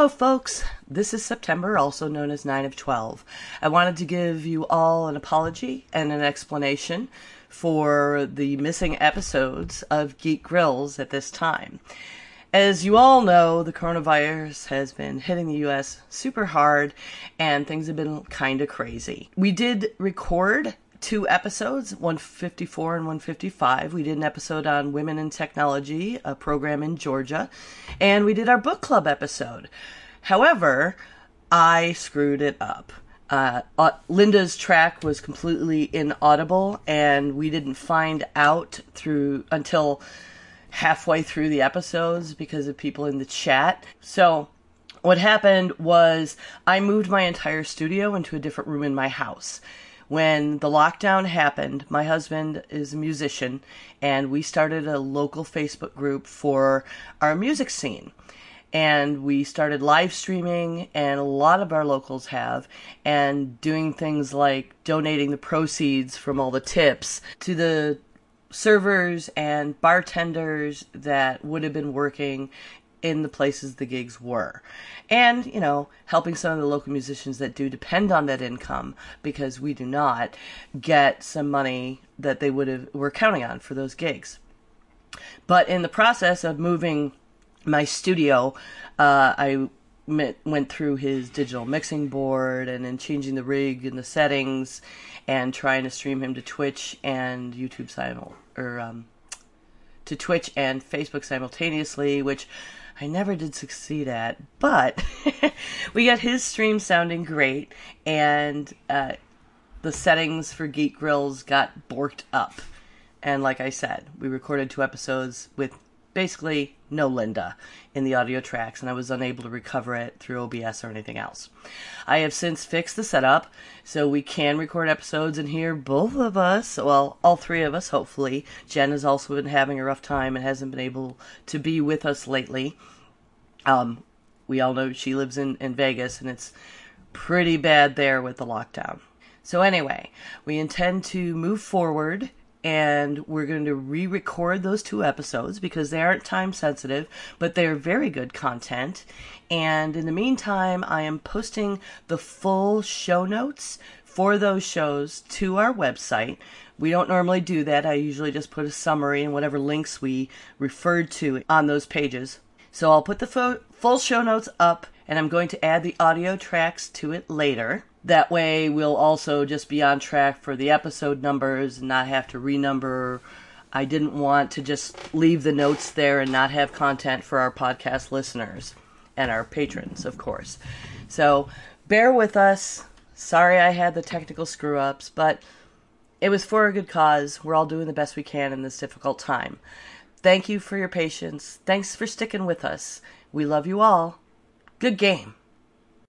Hello folks, this is September, also known as 9 of 12. I wanted to give you all an apology and an explanation for the missing episodes of Geek Grills at this time. As you all know, the coronavirus has been hitting the US super hard and things have been kind of crazy. We did record 2 episodes, 154 and 155. We did an episode on Women in Technology, a program in Georgia, and we did our book club episode. However, I screwed it up. Linda's track was completely inaudible, and we didn't find out until halfway through the episodes because of people in the chat. So what happened was I moved my entire studio into a different room in my house. When the lockdown happened, my husband is a musician, and we started a local Facebook group for our music scene. And we started live streaming, and a lot of our locals have, and doing things like donating the proceeds from all the tips to the servers and bartenders that would have been working in the places the gigs were. And, helping some of the local musicians that do depend on that income, because we do not get some money that they were counting on for those gigs. But in the process of moving my studio, I went through his digital mixing board and then changing the rig and the settings and trying to stream him to Twitch and YouTube to Twitch and Facebook simultaneously, which I never did succeed at, but we got his stream sounding great, and the settings for Geek Grills got borked up. And like I said, we recorded 2 episodes with basically no Linda in the audio tracks, and I was unable to recover it through OBS or anything else. I have since fixed the setup, so we can record episodes and hear both of us, well, all 3 of us, hopefully. Jen has also been having a rough time and hasn't been able to be with us lately. We all know she lives in Vegas, and it's pretty bad there with the lockdown. So anyway, we intend to move forward, and we're going to re-record those 2 episodes because they aren't time sensitive, but they're very good content. And in the meantime, I am posting the full show notes for those shows to our website. We don't normally do that. I usually just put a summary and whatever links we referred to on those pages. So I'll put the full show notes up, and I'm going to add the audio tracks to it later. That way we'll also just be on track for the episode numbers and not have to renumber. I didn't want to just leave the notes there and not have content for our podcast listeners and our patrons, of course. So bear with us. Sorry I had the technical screw-ups, but it was for a good cause. We're all doing the best we can in this difficult time. Thank you for your patience. Thanks for sticking with us. We love you all. Good game.